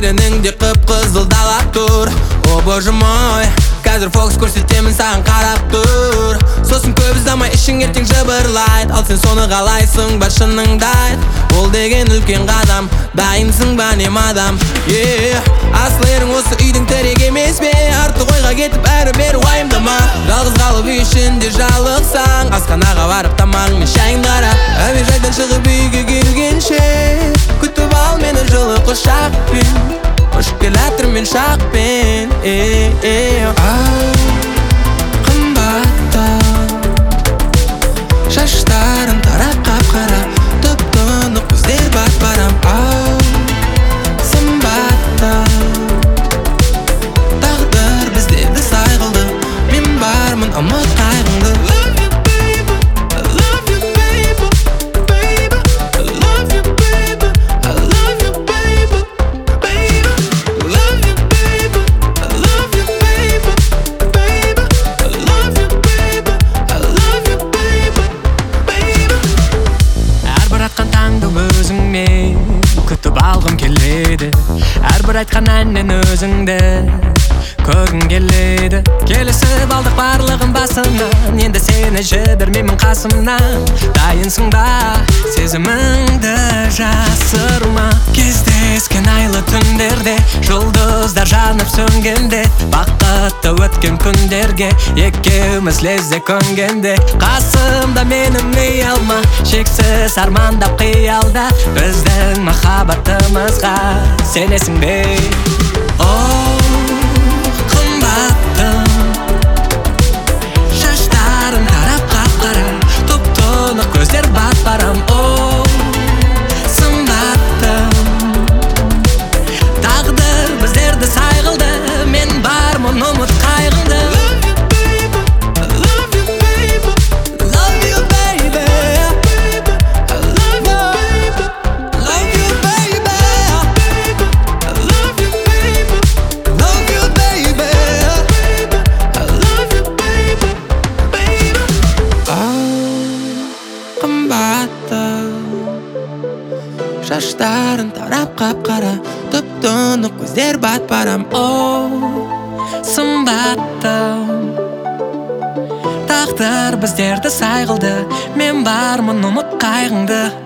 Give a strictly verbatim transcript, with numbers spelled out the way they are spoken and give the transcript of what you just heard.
тереңде қып-қызыл дала тұр. О боже мой, қазір фокус көрсетемін саған қарап тұр. Сосын көп ұзамай ішің ертең жыбырлайд. Ал сен соны қалайсың ба шыныңды айт. Ол деген үлкен қадам, дайынсың ба не мадам? Асыл ерің осы үйдің тірек емес пе? Артық ойға кетіп әрі-бері уайымдама. Жалғыз қалып үй ішінде жалықсаң, асханаға барып тамағың мен шайыңды қара. Әуежайдан шығып үйге келгенше күтіп ал мені жылы құшақпен. Қош келатыр мен шақпен. Қымбатта шаштарың тарап қап-қара, тұп-тұнық көздер бат-барам. Сымбатта тағдыр біздерді сай қылды. Мен бармын ұмыт қайғыңды. Күтіп алғым келеді, әрбір айтқан әннен өзіңді көргім келеді. Келісіп алдық барлығын басынан, енді сені жібермеймін қасымнан. Дайынсың ба сезіміңді жасырма? Кездескен айлы түндерде, жұлдыздар жанып сөнгенде, бақытты өткен күндерге екеуміз лезде көнгенде. Қасымда мені мей алма, шексіз армандап қиялда біздің махаббатымызға сенесің бе? Оу қымбаттым, шаштарың тарап қап-қара, тұп-тұнық көздер бат-барам. Оу сымбаттым, тағдыр біздерді сай қылды. Мен бармын ұмыт қайғыңды. Шаштарың тарап қап-қара, тұп-тұнық көздер бат-барам. Оу сымбаттым, тағдыр біздерді сай қылды. Мен бармын ұмыт қайғыңды.